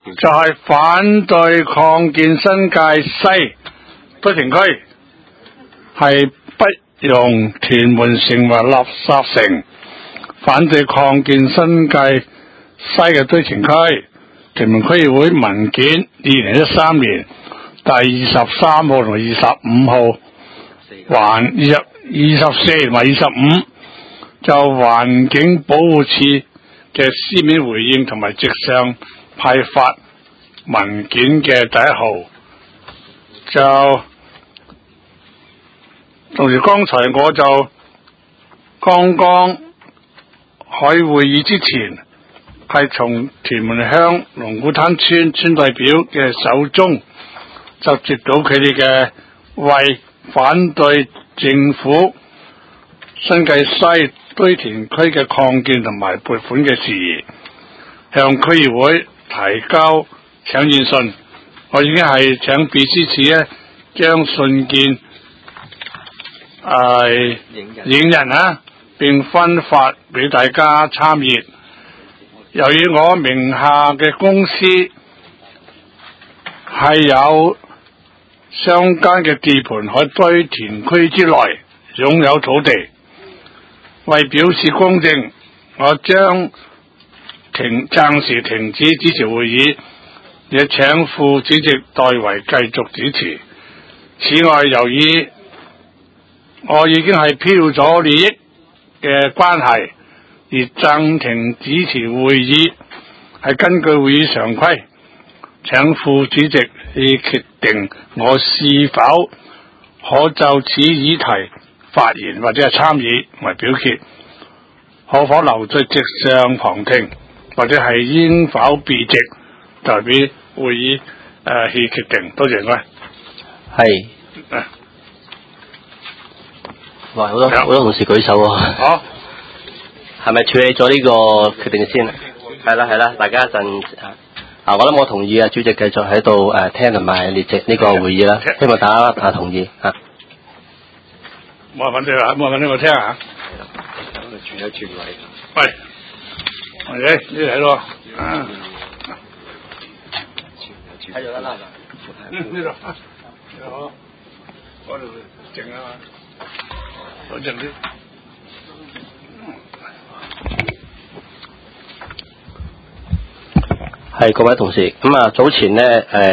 就係反對擴建新界西堆填區，係不容屯門成為垃圾城，反對擴建新界西嘅堆填區。屯門區議會文件2013年第23號同25號，環24同25就環境保護署嘅書面回應同埋直上派發文件嘅第1號，就同時剛才我就剛剛開會議之前，係從屯門鄉龍鼓灘村代表嘅手中就接到佢哋嘅為反對政府新界西堆填區嘅擴建同埋撥款嘅事宜，向區議會提交請願信。我已經係請秘書處咧將信件影印啊，並分發俾大家參閱。由於我名下嘅公司係有相間嘅地盤喺堆填區之內擁有土地，為表示公正，我將暫時停止主持會議，也請副主席代為繼續主持。此外，由於我已經係披露咗利益嘅關係，而暫停主持會議係根據會議常規，請副主席去決定我是否可就此議題發言或者係參與同埋表決，可否留在席上旁聽，或者係應否避席代表會議去決定。多謝各位。 係。哇！好多同事舉手喎。 好。 係咪處理咗呢個決定先？係啦，大家一陣我諗我同意啊，主席繼續喺度聽同埋列席呢個會議啦，希望大家同意嚇。 冇人反對啦，冇人反對我聽下。 轉一轉位。 喂，呢嚟咯。 喺度啦。 呢度。好。嗰度靜啊嘛。好靜啲。 係各位同事，早前呢，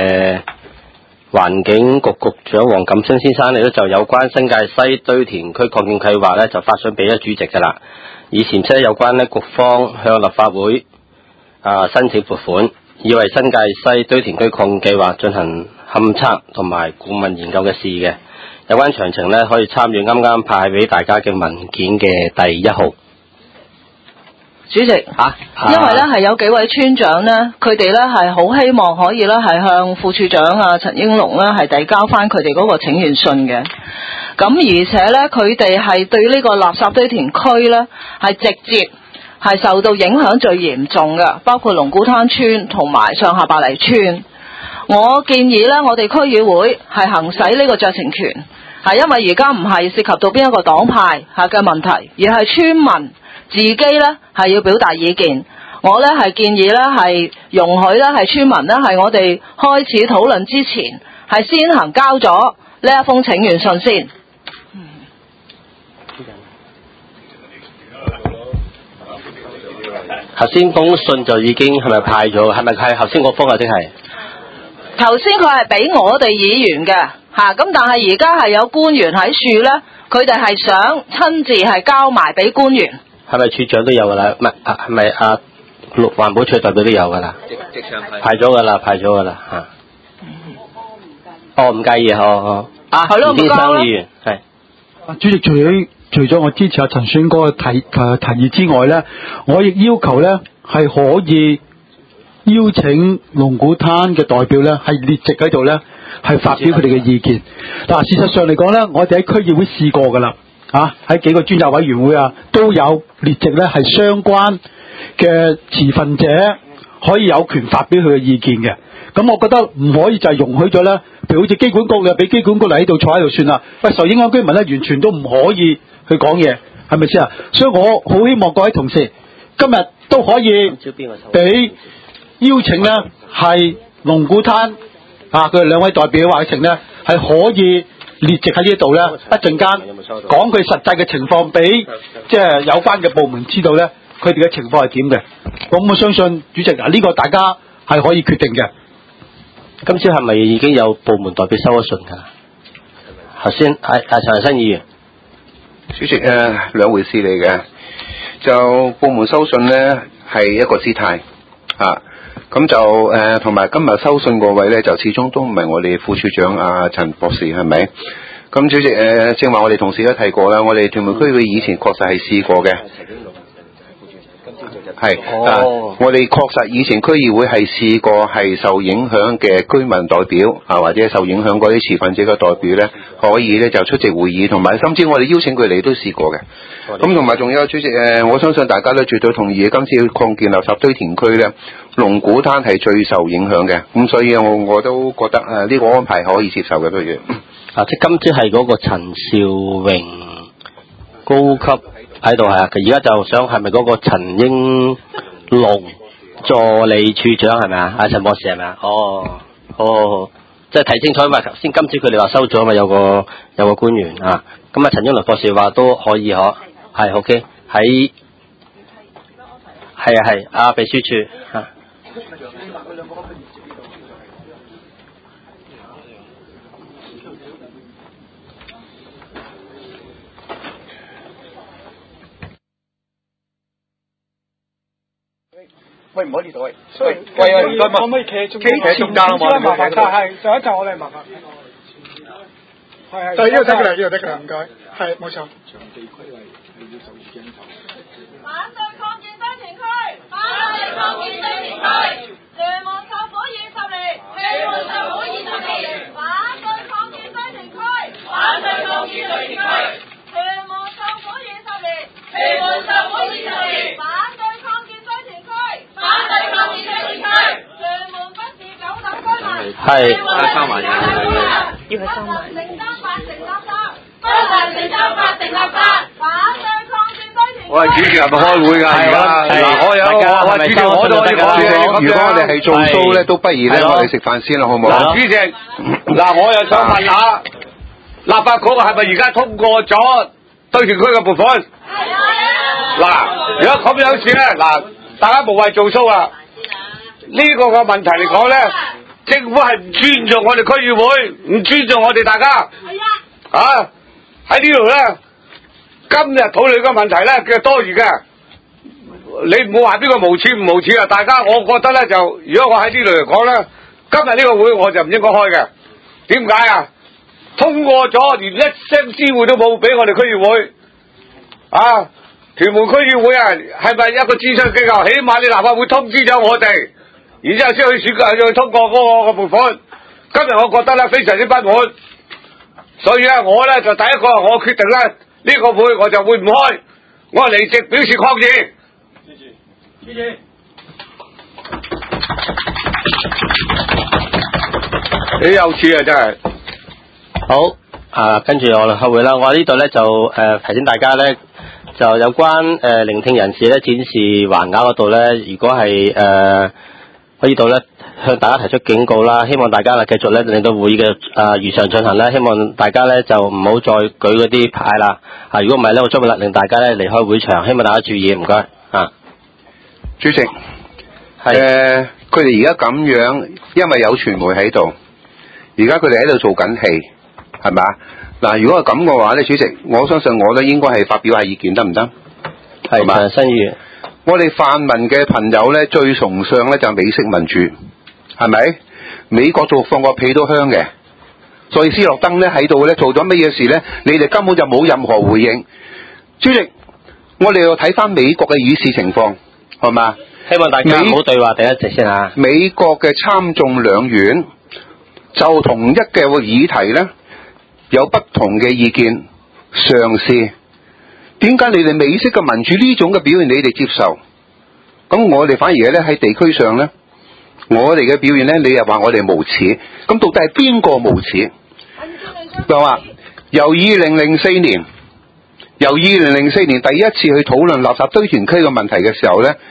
環境局局長黃錦星先生亦都就有關新界西堆填區擴建計劃呢，就發信俾咗主席噶啦，以前即係有關呢局方向立法會申請撥款，以為新界西堆填區擴建計劃進行勘測同埋顧問研究嘅事嘅，有關詳情呢，可以參與啱啱派俾大家嘅文件嘅第1號。 主席因為咧係有幾位村長咧，佢哋咧係好希望可以咧係向副處長陳英龍咧係遞交翻佢哋嗰個請願信嘅。咁而且咧佢哋係對呢個垃圾堆填區咧係直接係受到影響最嚴重嘅，包括龍鼓灘村同埋上下白泥村。我建議咧，我哋區議會係行使呢個酌情權，係因為而家唔係涉及到邊一個黨派嘅問題，而係村民自己咧係要表達意見。我咧係建議咧係容許咧係村民咧係我哋開始討論之前係先行交咗呢一封請願信先。 頭先封信就已經係咪派咗？係咪係頭先嗰封啊？即係頭先佢係俾我哋議員嘅嚇，咁但係而家係有官員喺處咧，佢哋係想親自係交埋俾官員。 係咪處長都有㗎啦？唔係係咪環保署代表都有㗎啦？即上派咗㗎啦，派咗㗎啦嚇。唔介意好。 係咯， 先生議員係。 主席，除咗我支持阿陳選哥嘅提議之外咧，我亦要求咧係可以邀請龍鼓灘嘅代表咧係列席喺度咧係發表佢哋嘅意見。嗱，事實上嚟講咧，我哋喺區議會試過㗎啦，喺幾個專責委員會都有列席咧係相關嘅持份者可以有權發表佢嘅意見嘅。咁我覺得唔可以就係容許咗咧，譬如好似機管局嘅，俾機管局嚟喺度坐喺度算啦。喂，受影響居民咧完全都唔可以去講嘢，係咪先啊？所以我好希望各位同事今日都可以俾邀請呢係龍鼓灘佢哋兩位代表話成呢係可以列席喺呢度呢，一陣間講佢實際嘅情況俾即係有關嘅部門知道呢，佢哋嘅情況係點嘅。咁我相信主席呢個大家係可以決定嘅。 今朝係咪已經有部門代表收咗信㗎？頭先陳新議員， 主席兩回事嚟嘅，就部門收信呢係一個姿態咁就同埋今日收信嗰位呢，就始終都唔係我哋副處長阿陳博士係咪？咁主席正話我哋同事都提過啦，我哋屯門區議會以前確實係試過嘅。係我哋確實以前區議會係試過係受影響嘅居民代表或者受影響嗰啲持份者嘅代表呢，可以呢就出席會議，同埋甚至我哋邀請佢嚟都試過嘅。咁同埋仲有主席我相信大家都絕對同意，今次要擴建垃圾堆填區呢，龍鼓灘係最受影響嘅。咁所以我都覺得呢個安排可以接受嘅，不如。 即今朝係嗰個陳兆榮高級喺度而家就想係咪嗰個陳英龍助理處長係咪啊？陳博士係咪啊？即係睇清楚，因為頭先今朝佢哋話收咗嘛，有個官員咁陳英龍博士話都可以係 OK 喺係秘書處喂，唔可以呢度喂，唔該可唔可以企中間啊嘛？麻煩晒，係上一集我哋麻煩。係就呢度得㗎啦，呢度得㗎啦，唔該。係冇錯。 反對擴建堆填區，反對擴建堆填區，聯盟受苦20年，聯盟受苦20年，反對擴建堆填區，反對擴建堆填區，聯盟受苦20年，聯盟受苦20年，反對擴建堆填區，反對擴建堆填區，聯盟不是狗等居民， 收埋要佢收埋。承擔法成垃圾，不能承擔法成垃圾，反對擴建堆填區。 我係主持係咪開會㗎？而家我有主持我都可以講嘅。如果我哋係做 show 咧，都不如咧我哋食飯先啦，好唔好？ 主席，我又想問下，立法局係咪而家通過咗堆填區嘅撥款？如果咁樣算咧，大家無謂做 show啦。呢個嘅問題嚟講咧，政府係唔尊重我哋區議會，唔尊重我哋大家。喺呢度咧，今日討論個問題咧，叫多餘嘅。你唔好話邊個無恥唔無恥啊！大家，我覺得咧就，如果我喺呢度嚟講咧，今日呢個會我就唔應該開嘅。點解啊？通過咗，連一聲知會都冇俾我哋區議會。屯門區議會係咪一個諮詢機構？起碼你立法會通知咗我哋，然之後先去選舉去通過嗰個撥款。今日我覺得咧非常之不滿，所以我咧就第一個我決定咧呢個會我就會唔開，我離席表示抗議。謝謝。你有次真係。 好跟住我哋開會啦。我呢度咧就提醒大家咧。就有關聆聽人士咧展示橫額嗰度咧，如果係喺呢度咧向大家提出警告啦，希望大家繼續咧令到會議嘅如常進行啦。希望大家咧就唔好再舉嗰啲牌啦。如果唔係咧，我將會勒令大家咧離開會場。希望大家注意，唔該。 主席，佢哋而家咁樣，因為有傳媒喺度，而家佢哋喺度做緊戲，係咪啊？如果係咁嘅話咧，主席，我相信我都應該係發表下意見，得唔得？係嘛？ 新議員， 我哋泛民嘅朋友咧，最崇尚咧就係美式民主，係咪？美國做放個屁都香嘅，所以斯諾登咧喺度咧做咗乜嘢事咧？你哋根本就冇任何回應。主席，我哋要睇翻美國嘅議事情況，係嘛？ 希望大家唔好對話第一席先嚇。 美國嘅參眾兩院就同一嘅議題咧。有不同嘅意見嘗試，點解你哋美式嘅民主呢種嘅表現你哋接受？咁我哋反而咧喺地區上咧，我哋嘅表現咧，你又話我哋無恥，咁到底係邊個無恥？就話由2004年第一次去討論垃圾堆填區嘅問題嘅時候咧，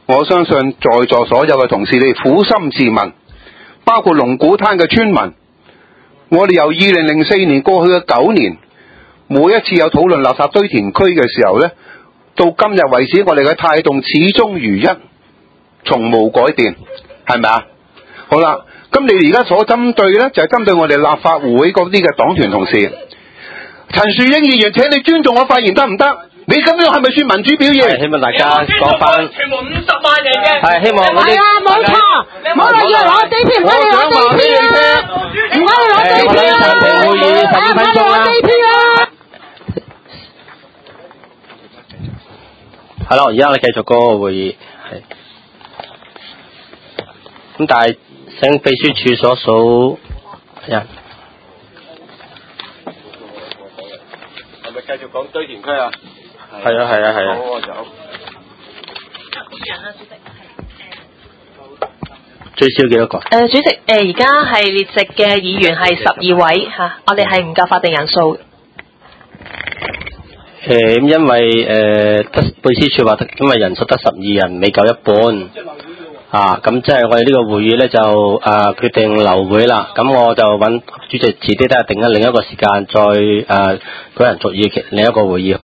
我相信在座所有嘅同事，你哋苦心自問，包括龍鼓灘嘅村民，我哋由2004年過去嘅9年，每一次有討論垃圾堆填區嘅時候呢，到今日為止，我哋嘅態度始終如一，從無改變，係咪啊？好啦，咁你而家所針對呢，就係針對我哋立法會嗰啲嘅黨團同事。陳樹英議員，請你尊重我發言得唔得？你咁樣係咪算民主表現？ 希望大家講翻。 全部50萬嚟嘅。 係希望嗰啲。 係啊，冇錯，冇話要攞地票，唔該你攞地票啊！唔該你攞地票啊！ 暫停會議15分鐘啦。係咯，而家我哋繼續嗰個會議。係。咁但係請秘書處所數人。 係咪繼續講堆填區啊？ 係啊係啊係啊。最少幾多個？ 主席，而家係列席嘅議員係12位嚇，我哋係唔夠法定人數。 咁因為得秘書處話，因為人數得12人，未夠一半。咁即係我哋呢個會議咧就決定留會啦。咁我就揾主席遲啲都係定另一個時間再舉行續議另一個會議。